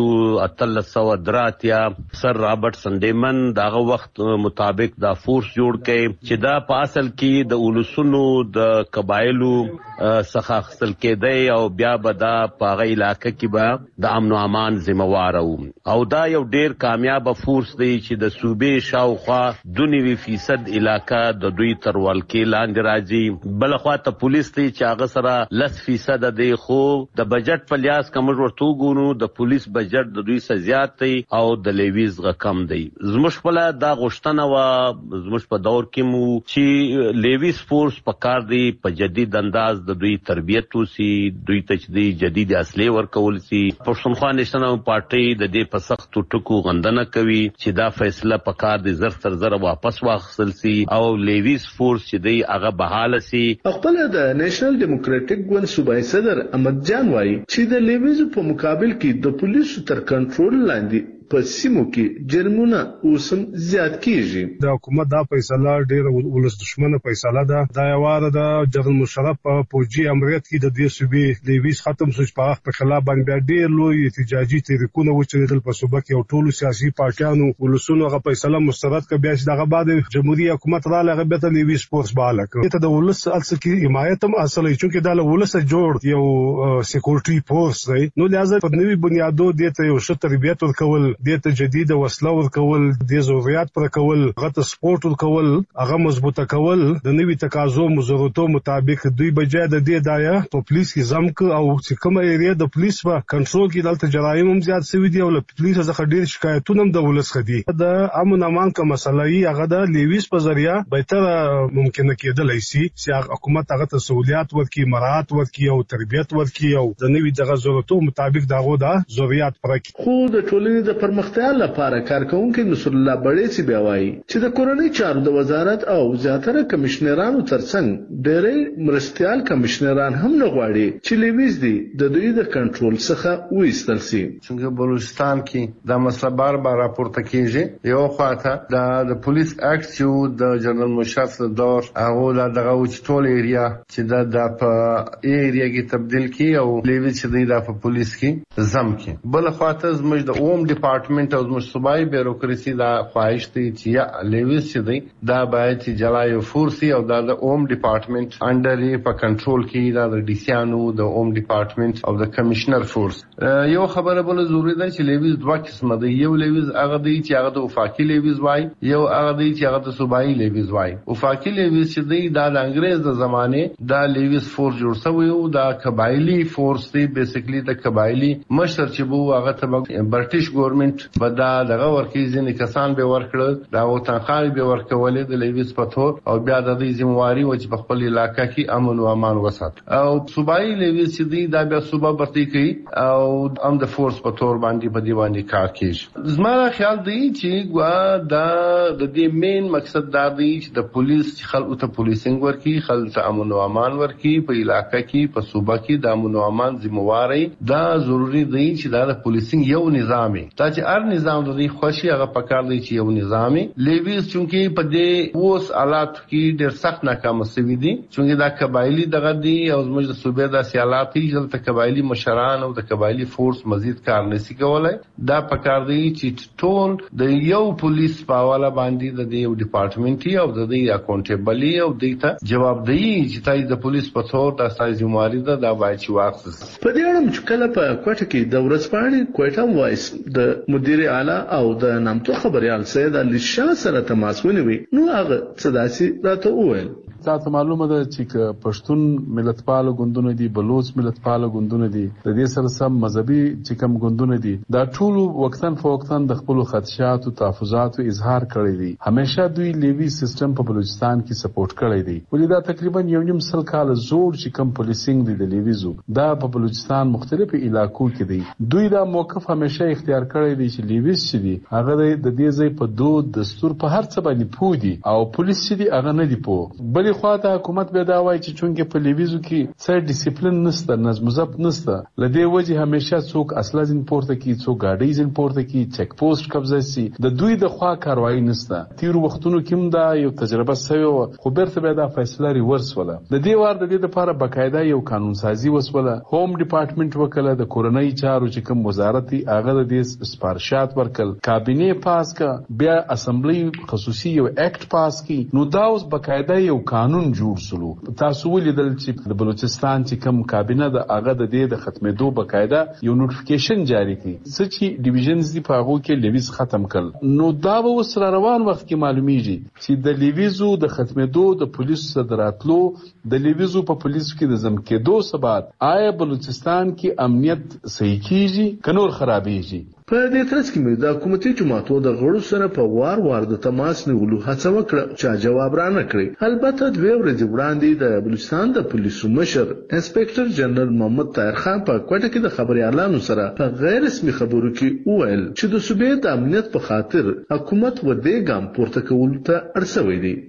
1383 سر رابرټ سندیمن داغه وخت مطابق دا فورس جوړ کړي چې دا په اصل کې د اولسونو د قبایلو څخه خپل کېدی او بیا به دا په هغه علاقې کې به د امن او امان ذمہوار او دا یو ډیر کامیاب فورس دی چې د صوبې شاوخوا 92% علاقہ د دوی تر ولکې لاندې راځي. بلخوا ته پولیس دی چې هغه سره 10% دی خو د بجټ په لیاس کوم ورته ګونو د پولیس بجټ د دوی څخه زیات دی او د لیویز رقم دی. زموږ په دا غوښتنه و زموږ په دور کې مو چې لیویز فورس په کار دی په جدید انداز د دوی تربیت وسی دوی ته د جدید اصلي ورکول سي. پښتونخوا نېشنل پارټي د دې په سختو ټکو غندنه کوي چې دا فیصله په کار دی زر تر زر واپس واخیستل سي او لیویز فورس چې دی هغه بحاله سي. خپل د نېشنل ډیموکراټک ګوند صوبایي صدر احمد جان وایي چې د لیویز په مقابل کې د پولیسو تر کنټرول لاندې په سیمو کې جرمونه اوسم زیات کیږي. د حکومت دا فیصله ډېر ولس دښمنه فیصله ده. دا یواره د جنرال مشرف په فوجي امریت کې د دې صوبې لیویز ختم شو په وخت په خلاف باندې ډېر لوی احتجاجي تحریکونه وچېدل په صوبه کې او ټول سیاسي پارټیانو ولسونو غو فیصله مسترد کړ. بیا چې دغه بعد جمهوریت حکومت را لغه به لیویز فورس بالا کړ. ته د ولس اصل کې حمایت هم اصلي چې دا له ولس جوړ یو سکیورټي فورس دی نو لازم په نوي بنیادو دې ته یو ښه تربیت ورکول د تجدید وسله ورکول د ضرورت پر کول غته سپورت ورکول هغه مضبوطه کول د نوي تقاضو مزورتو مطابق دوی بجای د دې دایا په پولیس کې زمک او چې کومه ایریا د پولیس په کنټرول کې دلته جرایم هم زیات شوي دي او له پولیس څخه ډیر شکایتونه هم د ولس خدي د امن امان کا مسله یې هغه د لیویس په ذریعہ بهتر ممکن کېدلای شي چې حکومت هغه ته سہولیات ورکړي مراعات ورکړي او تربیت ورکړي او د نوي دغه ضرورتو مطابق دغه د ضرورت پرکړي خو د ټولنې د پرمختیا لپاره کارکونکو نصر الله بړې سی بیاوي چې د کورنۍ چارو د وزارت او زیاتره کمشنرانو ترڅنګ ډېرې مرستيال کمشنران هم نه غواړي چې لیویز دي د دوی د کنټرول څخه وېستل شي څنګه بلوچستان کې د مسله بار راپورته کیږي یو خواته د پولیس اکټ چې د جنرال مشرف دور هغه دغه ټول ایریا چې د په ایریا کې تبدیل کی او لیویز چې د په پولیس کې زم کې بل خواته زموږ د اوم ډپارټمنټ او زموږ صوبایي بیوروکراسي دا خواهش دی چې یا لیویز چې دا باید چې جلای فورسي او د اوم ډپارټمنټ انډر په کنټرول کې د ډي سي انو د اوم ډپارټمنټ او د کمشنر فورس یو خبره بل ضروری ده چې لیویز دوه قسمه دي یو لیویز هغه دی چې هغه د وفاقي لیویز وای یو هغه دی چې هغه د صوبایي لیویز وای وفاقي لیویز چې دی د انګريز د زمانه د لیویز فورس جوړ شوی او د قبایلی فورس دی بیسیکلی د قبایلی مشر چې بو هغه ته برټیش ګورنمنت بدا دغه ورکی ځینې کسان به ورکړل دا او تنخواه به ورکولې د لیویز په تور او بیا د دې ذمہواری و چې په خپل علاقې کې امن او امان وسات او صوبایي لیویز چې دی دا بیا صوبه برتي کوي او ام د فورس په تور باندې په دی باندې کار کوي زما خیال دی چې د دې مین مقصد دا دی چې د پولیس خلکو ته پولیسینګ ورکي خلک ته امن او امان ورکي په علاقې کې په صوبه کې د امن او امان ذمہواری دا ضروری دی چې دا د پولیسینګ یو نظام دا چې هر نظام د دې خوشي هغه پکار دی چې یو نظام لیویز چونکی په دې اوس حالات کې ډېر سخت ناکام شوی دي چونکی دا قبایلی دغه دی او زموږ د صوبې د سیالات کې د قبایلی مشران او د قبایلی فورس مزید کار نشي کولای دا پکار دی چې ټول د یو پولیس په حواله باندې د یو ډپارټمنټي او د دې اکاونټیبلی او د ته جوابدهي چې تاسو د پولیس په تور د تاسو ذمہواری ده دا باید چې واخلئ په دې اړه چې کله په کوټه کې د ورځپاڼې کوټه وایس د مدیر اعلی او د نامتو خبريال سید علي شاه سره تماس ونیوي نو هغه صداسي راته وویل تاسو معلومه ده چې پښتون ملتپال غوندونه دي بلوچ ملتپال غوندونه دي د دې سره سم مذهبي چې کوم غوندونه دي دا ټول وختن فوقتن د خپل خدشات او تحفظات اظهار کړی دي همیشه دوی لیوی سیستم په بلوچستان کې سپورټ کړی دی ولې دا تقریبا یو نیم سل کال زوړ چې کوم پولیسینګ دی د لیویزو دا په بلوچستان مختلفو علاقو کې دی دوی دا موقف همیشه اختیار کړی دی چې لیویز چې دی هغه د دې ځای په دود دستور په هر څه باندې پودي او پولیس چې دی هغه نه دی پوه بلې خواته حکومت به دا وایي چې چونګې په لیویزو کې څه ډیسپلین نشته نظم ضبط نشته لدې وجه همیشه څوک اصله ځین پورته کی څوک گاډي ځین پورته کی چک پوسټ قبضه سي د دوی د خوا کاروایی نشته تیر وختونو کې دا یو تجربه سوي خو برته به دا فیصله ریورس ولا د دې وار د دې لپاره بقاعده یو قانون سازي وسوله هوم ډپارټمنټ وکړه د کورنۍ چارو چې کوم وزارت هغه د دې سپارښات ورکل کابینه پاس کا بیا اسمبلی خصوصي یو اکټ پاس کی نو دا اوس بقاعده یو قانون جوړ سلو تاسو ولیدل چې د بلوچستان چې کوم کابینه د هغه د دې د ختمېدو بقاعده یو نوټیفیکیشن جاری کړي چې ډیویژنز دی په هغه کې لیویز ختم کړ نو دا به سره روان وخت کې معلومیږي چې د لیویزو د ختمېدو د پولیسو صدراتلو د لیویزو په پولیسو کې د زم کېدو سبات آیا بلوچستان کې امنیت صحیح کیږي کنور خرابېږي په دې ترڅ کې مې د حکومتي جماعتو د غړو سره په وار د تماس نیولو هڅه وکړه چې جواب را نه کړی البته دوه ورځې وړاندې د بلوچستان د پولیسو مشر انسپکټر جنرال محمد طاهر خان په کوټه کې د خبريالانو سره په غیر رسمي خبرو کې وویل چې د صوبې د امنیت په خاطر حکومت و دې ګام پورته کول ته اړ دی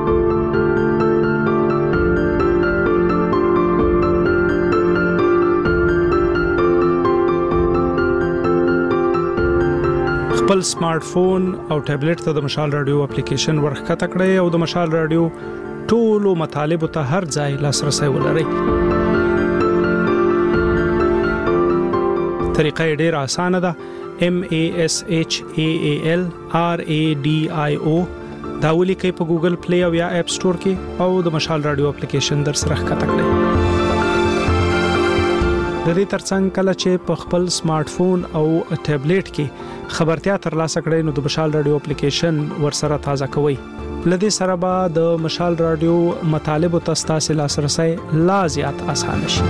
خپل سمارټ فون او ټابلیټ ته د مشال رادیو اپلیکیشن ورخکته کړئ او د مشال رادیو ټولو مطالبه ته هر ځای لاسرسي ولرئ. طریقه ډیره اسانه ده. MASHAALRADIO دا ولیکئ په ګوګل پلی او یا اپ سٹور کې او د مشال رادیو اپلیکیشن در سره ښکته کړئ. د دې ترڅنګ کله چې په خپل سمارټ فون او ټابلیټ کې خبرتیا ترلاسه کړئ نو د مشال رادیو اپلیکیشن ورسره تازه کوئ. لدې سره به د مشال رادیو مطالب او تاسو لاسرسي لا زیات آسان شي.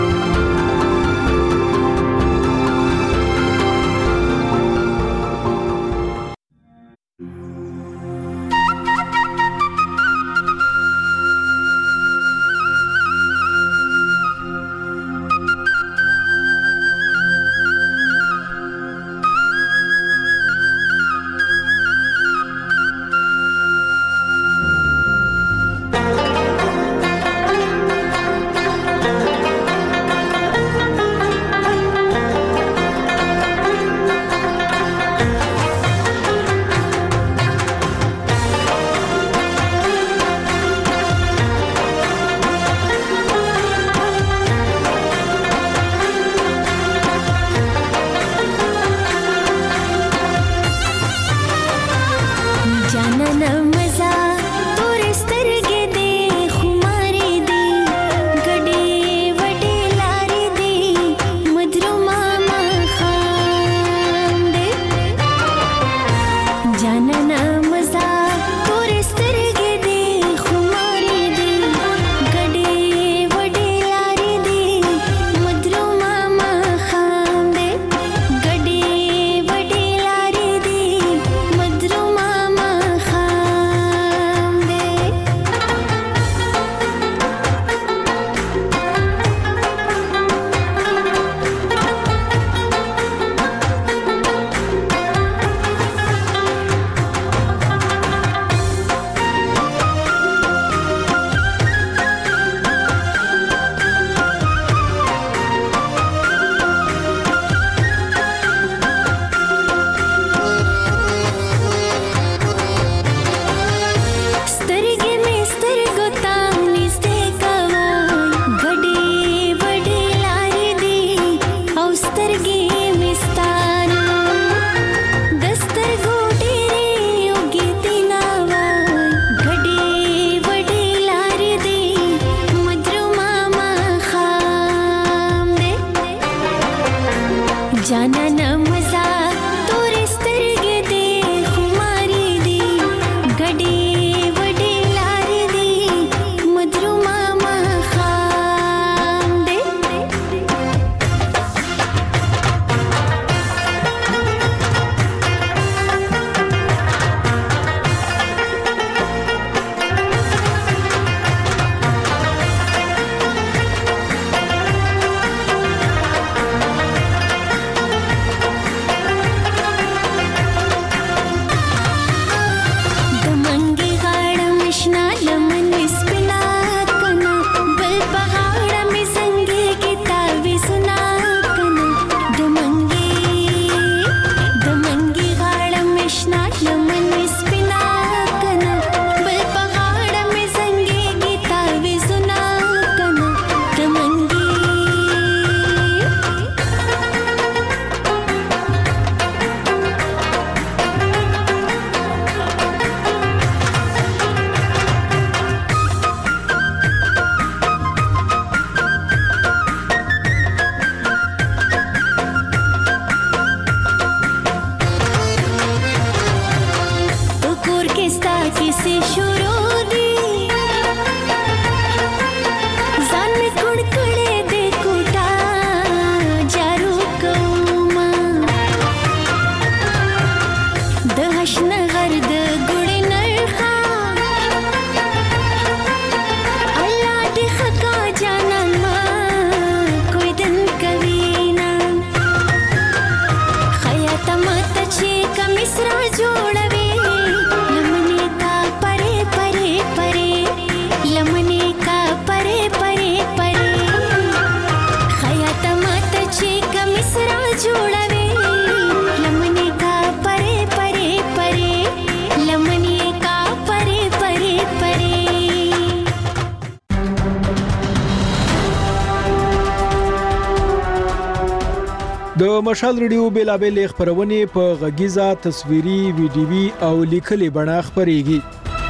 د مشال ریډیو بیلابل خبرونه په غږیزه تصویري ویډیوي او لیکلي بڼه خبريږي.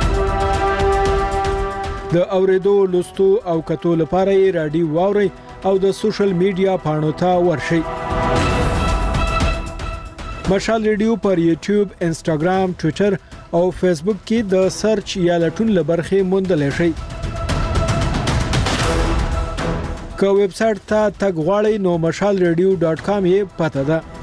د اوریدو لوستو او کتو لپاره یې رادیو واوري او د سوشل میډیا پاڼو ته ورشئ. مشال ریډیو پر یوټیوب، انسټاګرام، ټوئیټر او فیسبوک کې د سرچ یا لټون لبرخې موندلای شئ. که ویب سټ ته تګ غواړئ نو mashalradio.com یې پته ده.